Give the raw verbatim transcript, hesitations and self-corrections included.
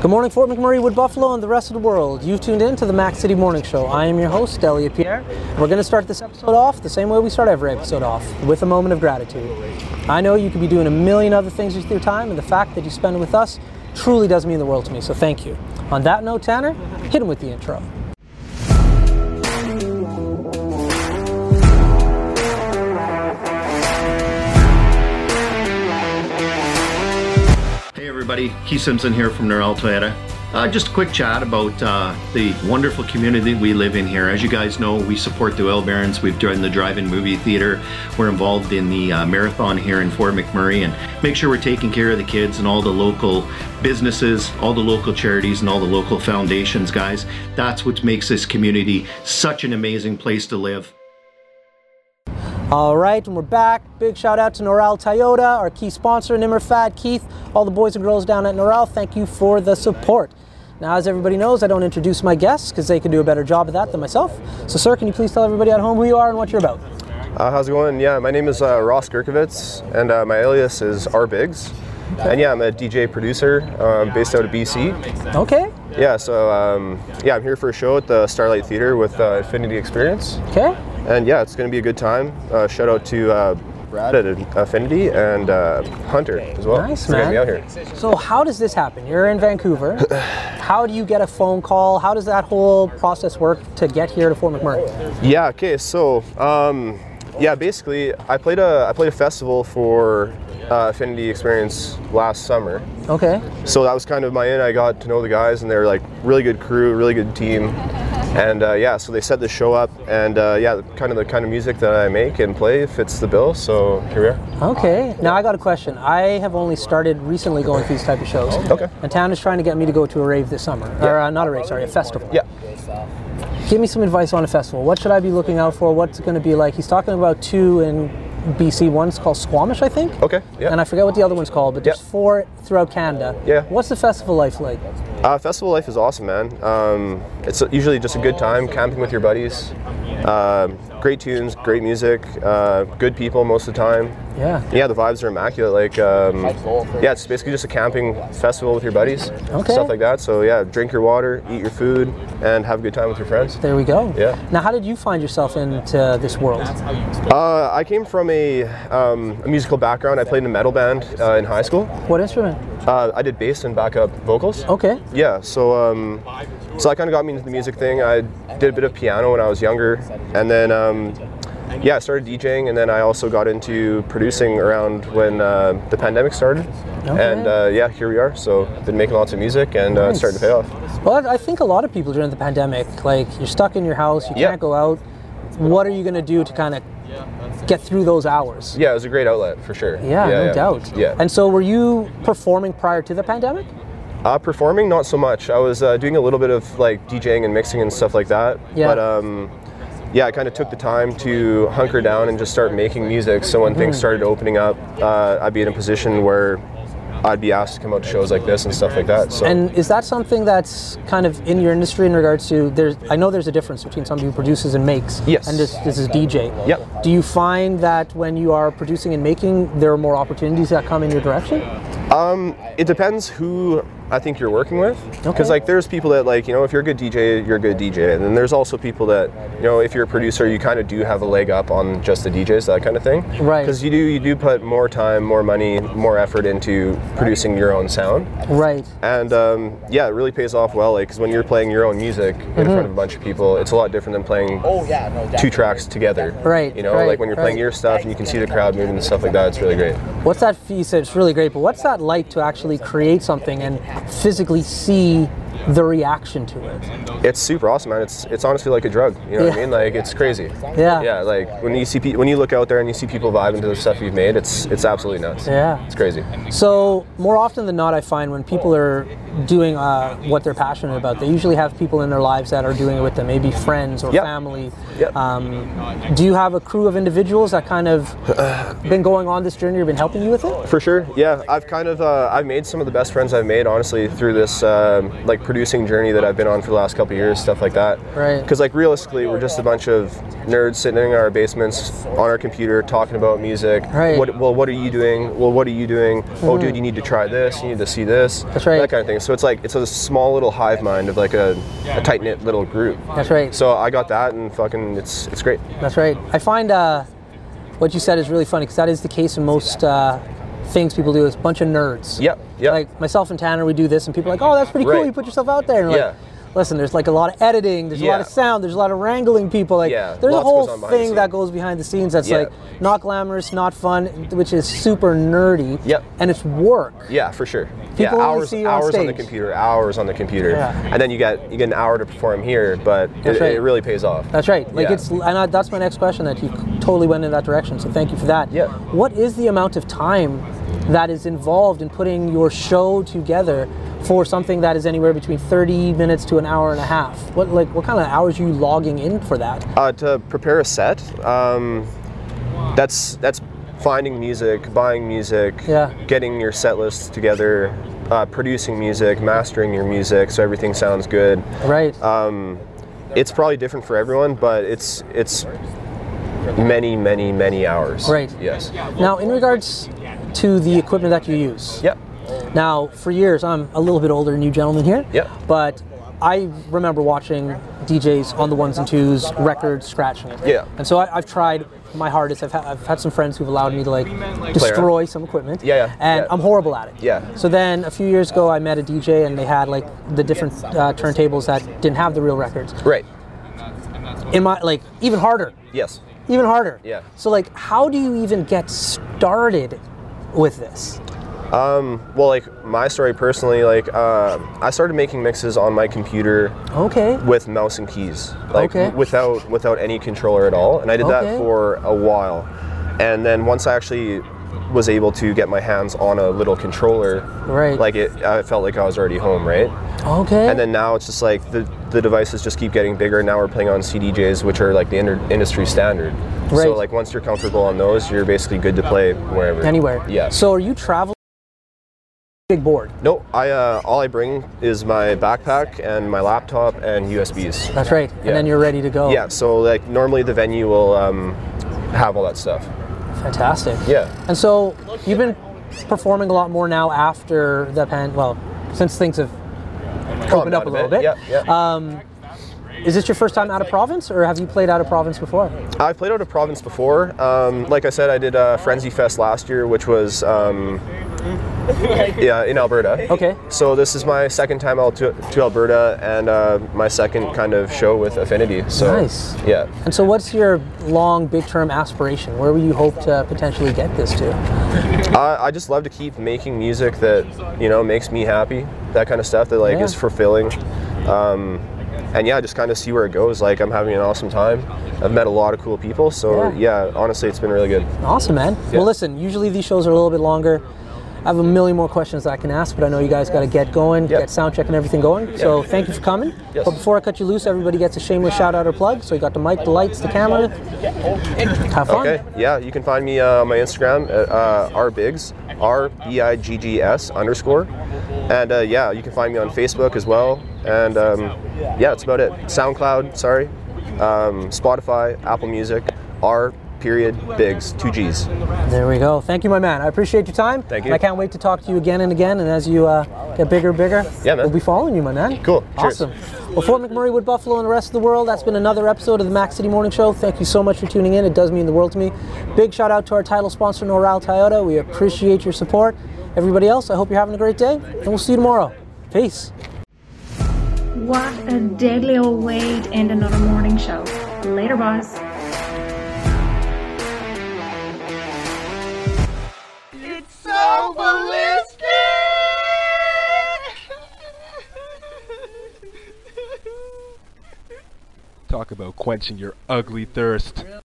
Good morning, Fort McMurray, Wood Buffalo, and the rest of the world. You've tuned in to the Mac City Morning Show. I am your host, Elliot Pierre. We're going to start this episode off the same way we start every episode off, with a moment of gratitude. I know you could be doing a million other things with your time, and the fact that you spend it with us truly does mean the world to me, so thank you. On that note, Tanner, hit him with the intro. Everybody, Keith Simpson here from Norel Toyota. Uh, just a quick chat about uh, the wonderful community we live in here. As you guys know, we support the Oil Barons. We've joined the drive-in movie theater. We're involved in the uh, marathon here in Fort McMurray, and make sure we're taking care of the kids and all the local businesses, all the local charities, and all the local foundations, guys. That's what makes this community such an amazing place to live. All right, and we're back. Big shout out to Norel Toyota, our key sponsor, Nimmer Fad, Keith, all the boys and girls down at Norel. Thank you for the support. Now, as everybody knows, I don't introduce my guests because they can do a better job of that than myself. So, sir, can you please tell everybody at home who you are and what you're about? Uh, how's it going? Yeah, my name is uh, Ross Gerkovitz, and uh, my alias is R Biggs. Okay. And yeah, I'm a D J producer uh, based out of B C. Okay. Yeah, so um, yeah, I'm here for a show at the Starlight Theater with uh, Infinity Experience. Okay. And yeah, it's going to be a good time. Uh, shout out to uh, Brad at Affinity and uh, Hunter as well. Nice, for man. getting me out here. So how does this happen? You're in Vancouver. How do you get a phone call? How does that whole process work to get here to Fort McMurray? Yeah, okay, so um, yeah, basically I played a I played a festival for uh, Affinity Experience last summer. Okay. So that was kind of my in. I got to know the guys, and they were like really good crew, really good team. And uh, yeah, so they set the show up, and uh, yeah, kind of the kind of music that I make and play fits the bill, so here we are. Okay, now I got a question. I have only started recently going to these type of shows. Okay. And Town is trying to get me to go to a rave this summer. Yeah. Or uh, not a rave, sorry, a festival. Yeah. Give me some advice on a festival. What should I be looking out for? What's it going to be like? He's talking about two in B C. One's called Squamish, I think. Okay, yeah. And I forget what the other one's called, but there's yeah. four throughout Canada. Yeah. What's the festival life like? Uh, festival life is awesome, man. Um, it's usually just a good time, camping with your buddies. Uh, great tunes, great music, uh, good people most of the time. Yeah. Yeah, the vibes are immaculate. Like, um, yeah, it's basically just a camping festival with your buddies, okay. stuff like that. So yeah, drink your water, eat your food, and have a good time with your friends. There we go. Yeah. Now, how did you find yourself into this world? Uh, I came from a, um, a musical background. I played in a metal band uh, in high school. What instrument? Uh, I did bass and backup vocals. Okay. Yeah, so um, so that kind of got me into the music thing. I did a bit of piano when I was younger, and then um, yeah, I started DJing, and then I also got into producing around when uh, the pandemic started. Okay. And uh, yeah, here we are. So been making lots of music, and uh, nice. It's starting to pay off. Well, I think a lot of people during the pandemic, like you're stuck in your house, you yeah. can't go out. What are you going to do to kind of get through those hours? Yeah, it was a great outlet for sure. Yeah, yeah no yeah. doubt. Yeah. And so were you performing prior to the pandemic? Uh, performing, not so much. I was uh, doing a little bit of like DJing and mixing and stuff like that. Yeah. But um, yeah, I kind of took the time to hunker down and just start making music. So when mm. things started opening up, uh, I'd be in a position where I'd be asked to come out to shows like this and stuff like that. So. And is that something that's kind of in your industry in regards to, there's, I know there's a difference between somebody who produces and makes, yes. and this, this is D J. Yep. Do you find that when you are producing and making, there are more opportunities that come in your direction? Um, it depends who I think you're working with. Because okay. like there's people that like, you know, if you're a good D J, you're a good D J. And then there's also people that, you know, if you're a producer, you kind of do have a leg up on just the D Js, that kind of thing. Right. Because you do you do put more time, more money, more effort into producing your own sound. Right. And um, yeah, it really pays off well. Like, because when you're playing your own music in mm-hmm. front of a bunch of people, it's a lot different than playing oh, yeah, no, two tracks together. Right. You know, right, like when you're right. playing your stuff and you can see the crowd moving and stuff like that, it's really great. What's that, you said it's really great, but what's that like to actually create something and physically see the reaction to it? It's super awesome, man. It's it's honestly like a drug. You know yeah. what I mean? Like, it's crazy. Yeah. Yeah. Like when you see pe- when you look out there and you see people vibing to the stuff you've made, it's it's absolutely nuts. Yeah. It's crazy. So more often than not, I find when people are doing uh, what they're passionate about, they usually have people in their lives that are doing it with them, maybe friends or yep. family. Yep. Um, do you have a crew of individuals that kind of been going on this journey or been helping you with it? For sure. Yeah. I've kind of uh, I've made some of the best friends I've made honestly through this uh, like like producing journey that I've been on for the last couple of years, stuff like that. Right. Because like realistically, we're just a bunch of nerds sitting in our basements on our computer talking about music. Right. What, well, what are you doing? Well, what are you doing? Mm-hmm. Oh, dude, you need to try this. You need to see this. That's right. That kind of thing. So it's like it's a small little hive mind of like a, a tight knit little group. That's right. So I got that, and fucking, it's it's great. That's right. I find uh, what you said is really funny because that is the case in most uh, things people do. Is a bunch of nerds. Yep. Yep. Like myself and Tanner, we do this, and people are like, "Oh, that's pretty cool. Right. You put yourself out there." And yeah. like, listen, there's like a lot of editing, there's Yeah. a lot of sound, there's a lot of wrangling people. Like, Yeah, there's a lots whole goes on behind the thing scene. that goes behind the scenes that's Yeah. like not glamorous, not fun, which is super nerdy. Yep. And it's work. Yeah, for sure. People yeah, only hours, see you on hours on the stage. computer, hours on the computer, Yeah. and then you get you get an hour to perform here, but That's it, right. it really pays off. That's right. Like Yeah. it's, and I, that's my next question. That you totally went in that direction. So thank you for that. Yeah. What is the amount of time that is involved in putting your show together for something that is anywhere between thirty minutes to an hour and a half? What like what kind of hours are you logging in for that? Uh, to prepare a set, um, that's that's finding music, buying music, Yeah. getting your set list together, uh, producing music, mastering your music so everything sounds good. Right. Um, it's probably different for everyone, but it's it's many, many, many hours. Right. Yes. Now, in regards to the equipment that you use. Yep. Now, for years, I'm a little bit older than you gentlemen here. Yep. But I remember watching D Js on the ones and twos, records, scratching it. Yeah. And so I, I've tried my hardest. I've, ha- I've had some friends who've allowed me to like destroy some equipment. Yeah, yeah, And yeah. I'm horrible at it. Yeah. So then a few years ago, I met a D J and they had like the different uh, turntables that didn't have the real records. Right. In my like even harder. Yes. Even harder. Yeah. So like, how do you even get started with this? Um, well, like my story personally, like uh, I started making mixes on my computer Okay. with mouse and keys, like Okay. without without any controller at all, and I did Okay. that for a while. And then once I actually was able to get my hands on a little controller, Right. like it, I felt like I was already home, right? Okay. And then now it's just like the the devices just keep getting bigger. Now we're playing on C D Js, which are like the inter- industry standard. Right. So like once you're comfortable on those, you're basically good to play wherever. Anywhere. Yeah. So are you traveling? Big board. No, I uh, all I bring is my backpack and my laptop and U S Bs. That's right. And Yeah. then you're ready to go. Yeah, so like normally the venue will um, have all that stuff. Fantastic. Yeah. And so you've been performing a lot more now after the pan. Well, since things have opened up a little bit. Yeah, yeah. Um, is this your first time out of province, or have you played out of province before? I've played out of province before. Um, like I said, I did uh, Frenzy Fest last year, which was um, yeah in Alberta. Okay. So this is my second time out to, to Alberta, and uh, my second kind of show with Affinity. So Nice. yeah. And so what's your long, big-term aspiration? Where will you hope to potentially get this to? I, I just love to keep making music that, you know, makes me happy. That kind of stuff that like Yeah. is fulfilling. Um, and yeah, just kind of see where it goes. Like I'm having an awesome time. I've met a lot of cool people. So Yeah. yeah, honestly, it's been really good. Awesome, man. Yeah. Well, listen, usually these shows are a little bit longer. I have a million more questions that I can ask, but I know you guys got to get going, Yeah. get sound check and everything going. So thank you for coming. Yes. But before I cut you loose, everybody gets a shameless shout out or plug. So you got the mic, the lights, the camera. Have fun. Okay, yeah, you can find me uh, on my Instagram at uh, rbiggs, R B I G G S underscore. And uh, yeah, you can find me on Facebook as well. And um, yeah, that's about it. SoundCloud, sorry, um, Spotify, Apple Music, R period Biggs, two G's. There we go. Thank you, my man. I appreciate your time. Thank you. And I can't wait to talk to you again and again. And as you uh, get bigger and bigger, Yeah, man. we'll be following you, my man. Cool. Cheers. Awesome. Well, Fort McMurray, Wood Buffalo, and the rest of the world, that's been another episode of the Mac City Morning Show. Thank you so much for tuning in. It does mean the world to me. Big shout out to our title sponsor, Noral Toyota. We appreciate your support. Everybody else, I hope you're having a great day, and we'll see you tomorrow. Peace. What a deadly old way to end another morning show. Later, boss. It's so ballistic! Talk about quenching your ugly thirst.